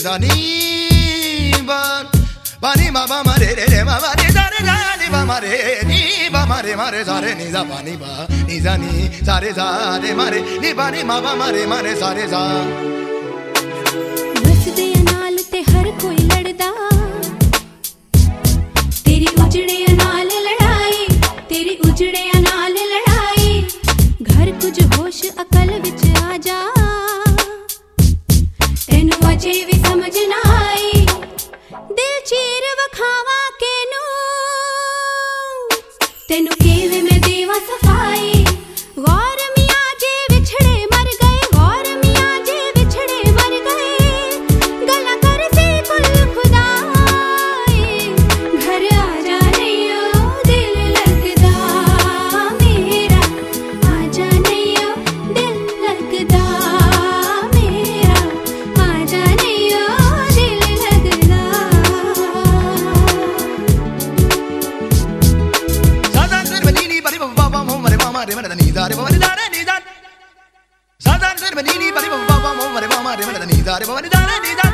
sa ni ba ba ni ma ba ma re re re ma ba ni sa re sa ni ba ma re ni ba ma re sa re ni sa ba ni sa re sa re ma re ni ba ni ma ba ma re sa re sa बसदे नाल ते हर कोई लड़दा तेरी उजड़े नाल लड़ाई तेरी उजड़े नाल लड़ाई घर कुछ होश अकल विच आ जा तेनू अजे भी समझ ना आई दिल चीर वखावा केनू तेनू केवे मैं देवा सफाई गौर मियां जे विछड़े मर गए गौर मियां जे विछड़े मर गए गला कर से कुल खुदाए घर आ जा नैयो दिल लगदा मेरा आ जा नैयो दिल लगदा मेरा आ जा नैयो दिल लगदा Sadan serbenini bari baba mo mare mama re mare ni dare baba ni dare ni dan Sadan serbenini bari baba mo mare mama re mare ni dare baba ni dare ni dan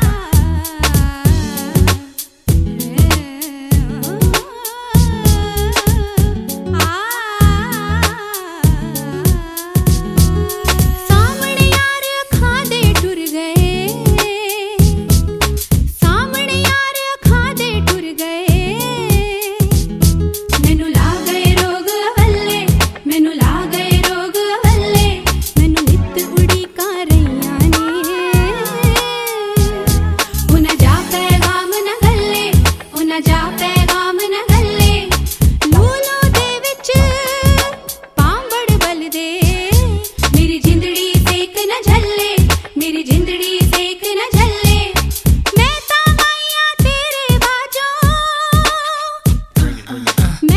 सामने यार अखां दे टुर गए सामने यार अखां दे टुर गए मैनू ला गए रोग अवल्ले मैनू ला गए रोग अवल्ले मैनू नित उड़ीकां रहियां ने उन्हां जा पैगाम न गल्ले उन्हां जा पैगाम न गल्ले लूलो दे विच पांबड़ बलदे मेरी जिंदड़ी सेक न झल्ले मेरी जिंदड़ी सेक न झल्ले मैं तां आईयां तेरे बाजों